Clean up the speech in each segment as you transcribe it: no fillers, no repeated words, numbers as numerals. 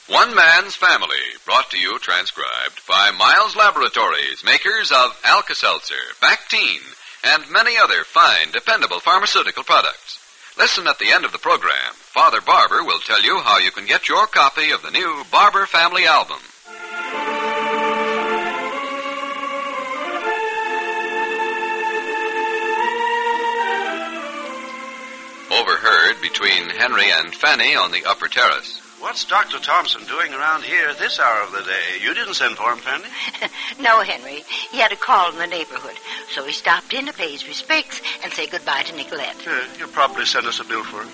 One Man's Family, brought to you transcribed by Miles Laboratories, makers of Alka-Seltzer, Bactine, and many other fine, dependable pharmaceutical products. Listen at the end of the program. Father Barber will tell you how you can get your copy of the new Barber Family album. Overheard between Henry and Fanny on the upper terrace. What's Dr. Thompson doing around here at this hour of the day? You didn't send for him, Fanny? No, Henry. He had a call in the neighborhood, so he stopped in to pay his respects and say goodbye to Nicolette. He'll probably send us a bill for it.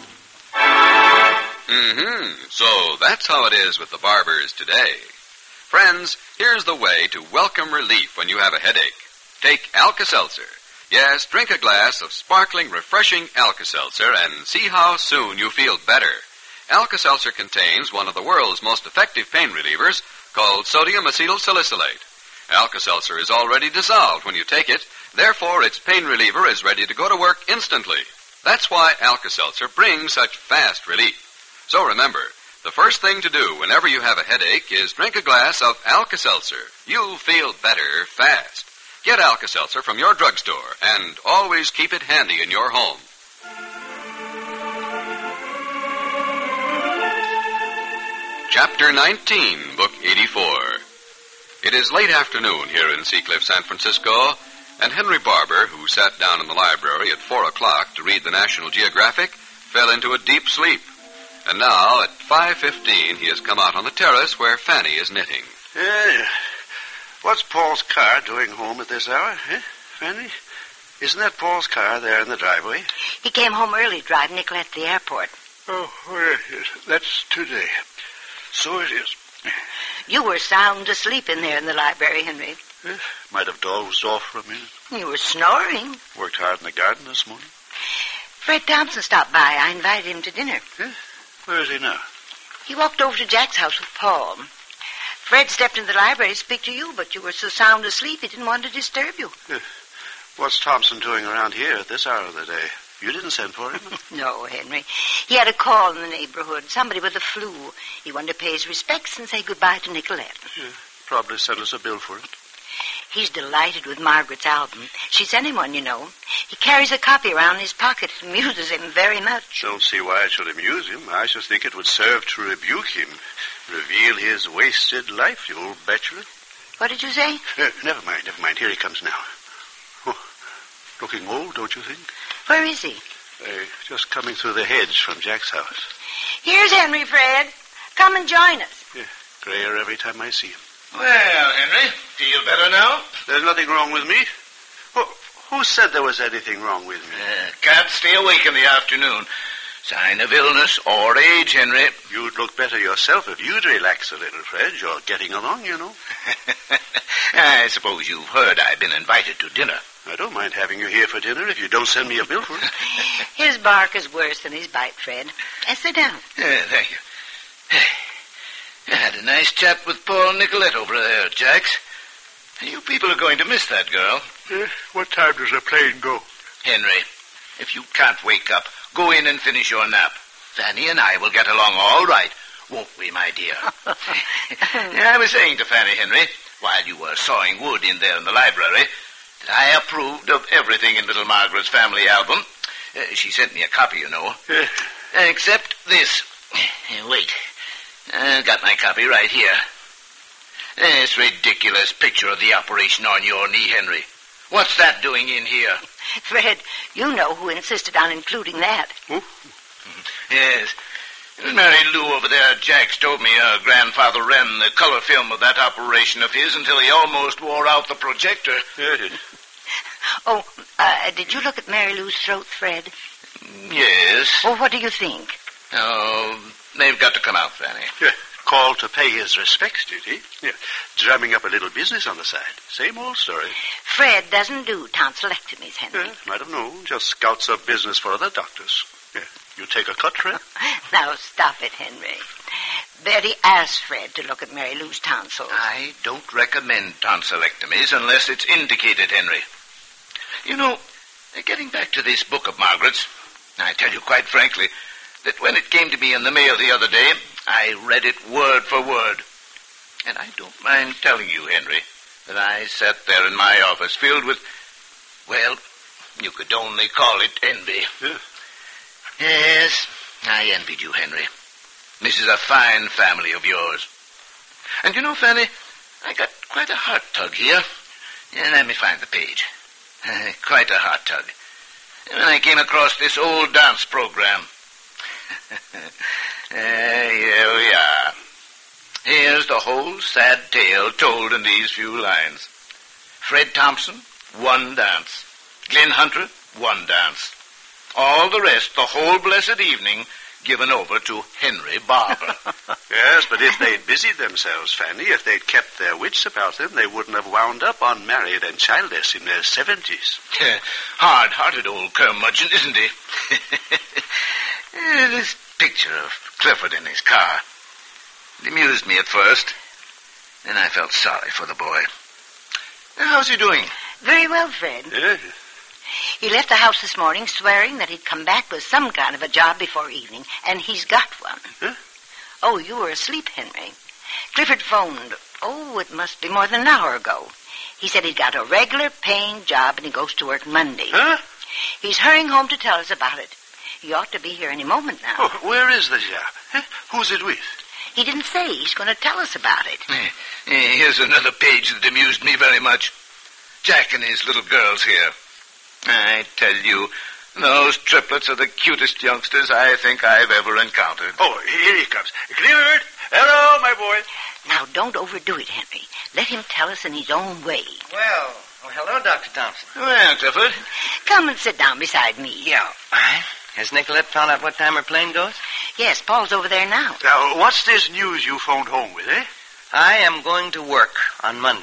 So that's how it is with the barbers today. Friends, here's the way to welcome relief when you have a headache. Take Alka-Seltzer. Yes, drink a glass of sparkling, refreshing Alka-Seltzer and see how soon you feel better. Alka-Seltzer contains one of the world's most effective pain relievers called sodium acetylsalicylate. Alka-Seltzer is already dissolved when you take it. Therefore, its pain reliever is ready to go to work instantly. That's why Alka-Seltzer brings such fast relief. So remember, the first thing to do whenever you have a headache is drink a glass of Alka-Seltzer. You'll feel better fast. Get Alka-Seltzer from your drugstore and always keep it handy in your home. Chapter 19, Book 84. It is late afternoon here in Seacliff, San Francisco, and Henry Barber, who sat down in the library at 4 o'clock to read the National Geographic, fell into a deep sleep. And now, at 5:15, he has come out on the terrace where Fanny is knitting. What's Paul's car doing home at this hour, Fanny? Isn't that Paul's car there in the driveway? He came home early driving Nicolette to the airport. Oh, yes. That's today. So it is. You were sound asleep in there in the library, Henry. Might have dozed off for a minute. You were snoring. Worked hard in the garden this morning. Fred Thompson stopped by. I invited him to dinner. Where is he now? He walked over to Jack's house with Paul. Fred stepped into the library to speak to you, but you were so sound asleep he didn't want to disturb you. What's Thompson doing around here at this hour of the day? You didn't send for him? No, Henry. He had a call in the neighborhood. Somebody with the flu. He wanted to pay his respects and say goodbye to Nicolette. Probably sent us a bill for it. He's delighted with Margaret's album. She sent him one, you know. He carries a copy around in his pocket. It amuses him very much. Don't see why it should amuse him. I just think it would serve to rebuke him. Reveal his wasted life, you old bachelor. What did you say? Never mind. Here he comes now. Oh, looking old, don't you think? Where is he? Just coming through the hedge from Jack's house. Here's Henry, Fred. Come and join us. Grayer every time I see him. Well, Henry, feel better now? There's nothing wrong with me. Who said there was anything wrong with me? Can't stay awake in the afternoon. Sign of illness or age, Henry. You'd look better yourself if you'd relax a little, Fred. You're getting along, you know. I suppose you've heard I've been invited to dinner. I don't mind having you here for dinner if you don't send me a bill for it. His bark is worse than his bite, Fred. Sit down. Thank you. I had a nice chat with Paul and Nicolette over there, Jax. You people are going to miss that girl. What time does the plane go? Henry, if you can't wake up, go in and finish your nap. Fanny and I will get along all right, won't we, my dear? I was saying to Fanny, Henry, while you were sawing wood in there in the library, that I approved of everything in little Margaret's family album. She sent me a copy, you know. Except this. Wait. I've got my copy right here. This ridiculous picture of the operation on your knee, Henry. What's that doing in here? Fred, you know who insisted on including that. Who? Yes. Mary Lou over there, Jax, told me her grandfather ran the color film of that operation of his until he almost wore out the projector. Oh, did you look at Mary Lou's throat, Fred? Yes. Well, what do you think? Oh, they've got to come out, Fanny. Called to pay his respects, did he? Drumming up a little business on the side. Same old story. Fred doesn't do tonsillectomies, Henry. Might have known. Just scouts up business for other doctors. You take a cut, Fred? Now, stop it, Henry. Betty asked Fred to look at Mary Lou's tonsils. I don't recommend tonsillectomies unless it's indicated, Henry. You know, getting back to this book of Margaret's, I tell you quite frankly that when it came to me in the mail the other day, I read it word for word. And I don't mind telling you, Henry, that I sat there in my office filled with, well, you could only call it envy. Yeah. Yes, I envied you, Henry. This is a fine family of yours. And you know, Fanny, I got quite a heart tug here. Yeah, let me find the page. Quite a heart tug. When I came across this old dance program. Here we are. Here's the whole sad tale told in these few lines. Fred Thompson, one dance. Glenn Hunter, one dance. All the rest, the whole blessed evening, given over to Henry Barber. Yes, but if they'd busied themselves, Fanny, if they'd kept their wits about them, they wouldn't have wound up unmarried and childless in their 70s. Hard-hearted old curmudgeon, isn't he? This picture of Clifford in his car. It amused me at first. Then I felt sorry for the boy. How's he doing? Very well, Fred. Yeah. He left the house this morning swearing that he'd come back with some kind of a job before evening, and he's got one. Huh? Oh, you were asleep, Henry. Clifford phoned. Oh, it must be more than an hour ago. He said he'd got a regular paying job, and he goes to work Monday. Huh? He's hurrying home to tell us about it. He ought to be here any moment now. Oh, where is the job? Huh? Who's it with? He didn't say. He's going to tell us about it. Here's another page that amused me very much. Jack and his little girls here. I tell you, those triplets are the cutest youngsters I think I've ever encountered. Oh, here he comes. Clifford! Hello, my boy. Now, don't overdo it, Henry. Let him tell us in his own way. Well, hello, Dr. Thompson. Well, Clifford. Come and sit down beside me. Yeah. Has Nicolette found out what time her plane goes? Yes, Paul's over there now. Now, what's this news you phoned home with, eh? I am going to work on Monday.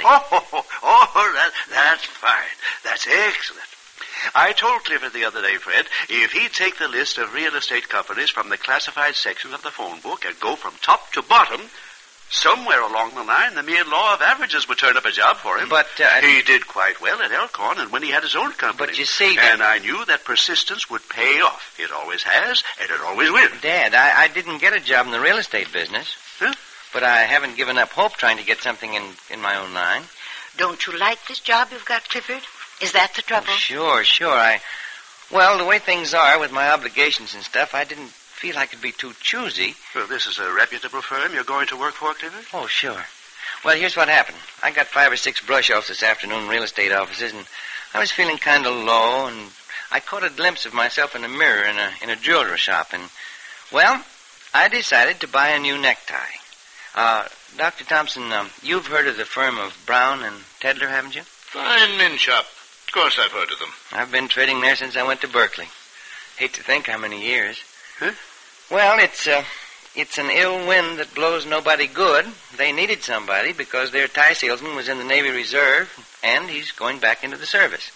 That's fine. That's excellent. I told Clifford the other day, Fred, if he'd take the list of real estate companies from the classified section of the phone book and go from top to bottom, somewhere along the line, the mere law of averages would turn up a job for him. But, he did quite well at Elkhorn and when he had his own company. But you see, and I knew that persistence would pay off. It always has, and it always will. Dad, I didn't get a job in the real estate business. Huh? But I haven't given up hope trying to get something in my own line. Don't you like this job you've got, Clifford? Is that the trouble? Oh, sure. Well, the way things are with my obligations and stuff, I didn't feel I could be too choosy. Well, this is a reputable firm you're going to work for, Clifford? Oh, sure. Well, here's what happened. I got 5 or 6 brush-offs this afternoon in real estate offices, and I was feeling kind of low, and I caught a glimpse of myself in a mirror in a jewelry shop, and, well, I decided to buy a new necktie. Dr. Thompson, you've heard of the firm of Brown and Tedler, haven't you? Fine mint shop. Of course I've heard of them. I've been trading there since I went to Berkeley. Hate to think how many years. Huh? Well, it's an ill wind that blows nobody good. They needed somebody because their tie salesman was in the Navy Reserve, and he's going back into the service.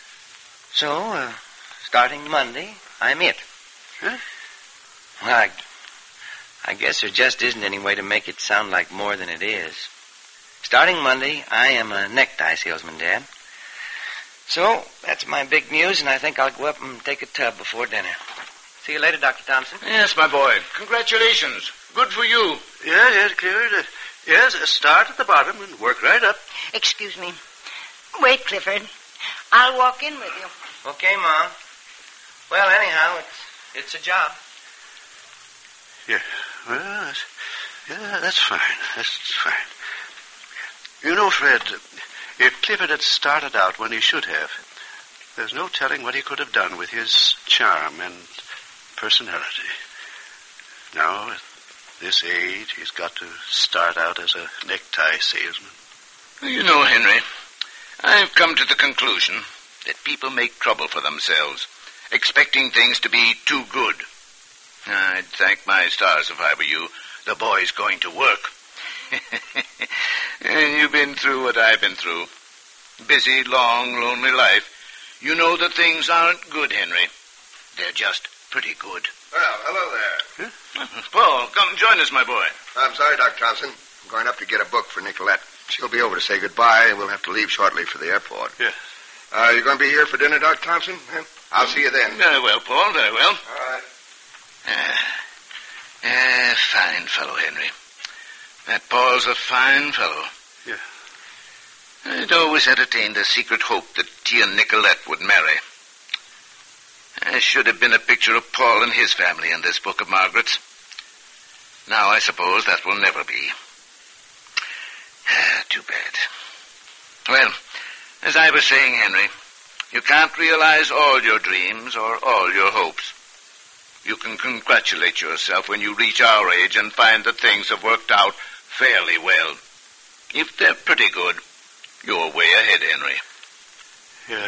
So, starting Monday, I'm it. Huh? Well, I guess there just isn't any way to make it sound like more than it is. Starting Monday, I am a necktie salesman, Dad. So, that's my big news, and I think I'll go up and take a tub before dinner. See you later, Dr. Thompson. Yes, my boy. Congratulations. Good for you. Yes, Clifford. Yes, start at the bottom and work right up. Excuse me. Wait, Clifford. I'll walk in with you. Okay, Mom. Well, anyhow, it's a job. Yeah, well, that's fine. That's fine. You know, Fred, if Clifford had started out when he should have, there's no telling what he could have done with his charm and personality. Now, at this age, he's got to start out as a necktie salesman. You know, Henry, I've come to the conclusion that people make trouble for themselves, expecting things to be too good. I'd thank my stars if I were you. The boy's going to work. You've been through what I've been through. Busy, long, lonely life. You know that things aren't good, Henry. They're just pretty good. Well, hello there. Paul, come join us, my boy. I'm sorry, Dr. Thompson. I'm going up to get a book for Nicolette. She'll be over to say goodbye, and we'll have to leave shortly for the airport. Yeah. You going to be here for dinner, Dr. Thompson? I'll see you then. Very well, Paul, very well. All right. Fine fellow, Henry. That Paul's a fine fellow. Yeah. I'd always entertained a secret hope that Tia Nicolette would marry. There should have been a picture of Paul and his family in this book of Margaret's. Now I suppose that will never be. Too bad. Well, as I was saying, Henry, you can't realize all your dreams or all your hopes. You can congratulate yourself when you reach our age and find that things have worked out fairly well. If they're pretty good, you're way ahead, Henry. Yes.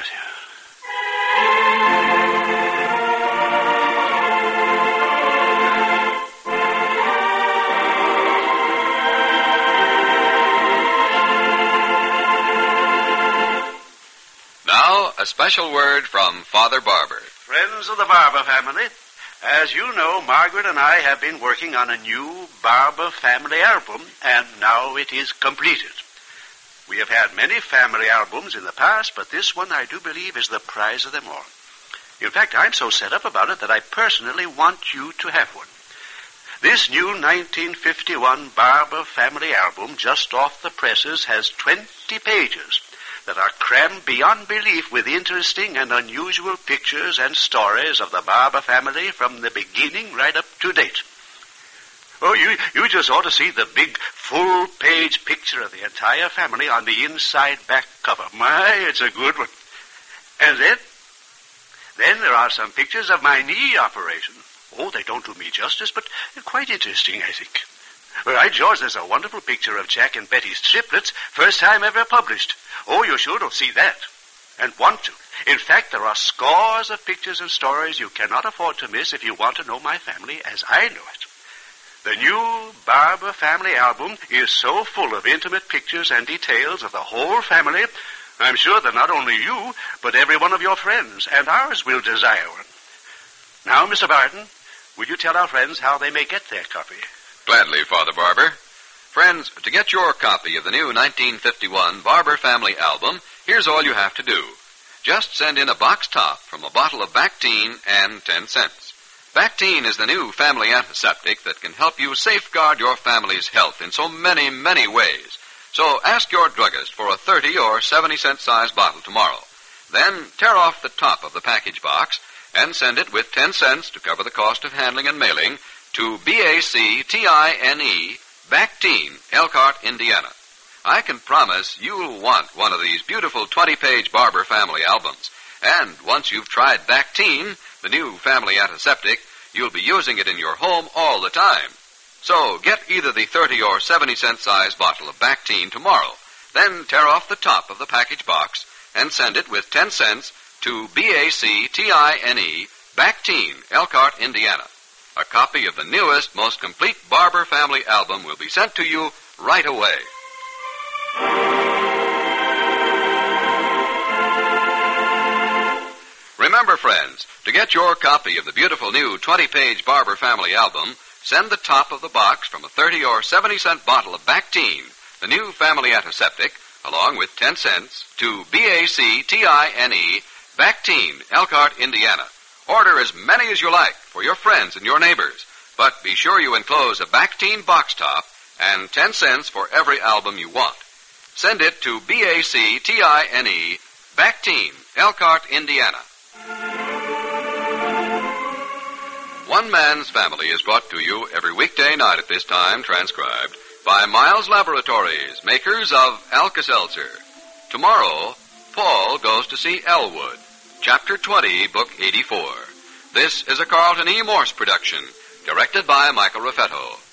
Now, a special word from Father Barber. Friends of the Barber family, as you know, Margaret and I have been working on a new Barber family album, and now it is completed. We have had many family albums in the past, but this one I do believe is the prize of them all. In fact, I'm so set up about it that I personally want you to have one. This new 1951 Barber family album, just off the presses, has 20 pages that are crammed beyond belief with interesting and unusual pictures and stories of the Barber family from the beginning right up to date. Oh, you just ought to see the big full-page picture of the entire family on the inside back cover. My, it's a good one. And then there are some pictures of my knee operation. Oh, they don't do me justice, but they're quite interesting, I think. Well, right, George, there's a wonderful picture of Jack and Betty's triplets, first time ever published. Oh, you sure don't see that. And want to. In fact, there are scores of pictures and stories you cannot afford to miss if you want to know my family as I know it. The new Barber family album is so full of intimate pictures and details of the whole family, I'm sure that not only you, but every one of your friends and ours will desire one. Now, Mr. Barton, will you tell our friends how they may get their copy? Gladly, Father Barber. Friends, to get your copy of the new 1951 Barber Family Album, here's all you have to do. Just send in a box top from a bottle of Bactine and 10 cents. Bactine is the new family antiseptic that can help you safeguard your family's health in so many, many ways. So ask your druggist for a 30 or 70-cent size bottle tomorrow. Then tear off the top of the package box and send it with 10 cents to cover the cost of handling and mailing to BACTINE, Bactine, Elkhart, Indiana. I can promise you'll want one of these beautiful 20-page Barber family albums. And once you've tried Bactine, the new family antiseptic, you'll be using it in your home all the time. So get either the 30 or 70-cent size bottle of Bactine tomorrow. Then tear off the top of the package box and send it with 10 cents to BACTINE, Bactine, Elkhart, Indiana. A copy of the newest, most complete Barber family album will be sent to you right away. Remember, friends, to get your copy of the beautiful new 20-page Barber family album, send the top of the box from a 30 or 70-cent bottle of Bactine, the new family antiseptic, along with 10 cents, to BACTINE, Bactine, Elkhart, Indiana. Order as many as you like for your friends and your neighbors, but be sure you enclose a Bactine box top and 10 cents for every album you want. Send it to BACTINE, Bactine, Elkhart, Indiana. One Man's Family is brought to you every weekday night at this time, transcribed by Miles Laboratories, makers of Alka-Seltzer. Tomorrow, Paul goes to see Elwood, Chapter 20, Book 84. This is a Carlton E. Morse production, directed by Michael Raffetto.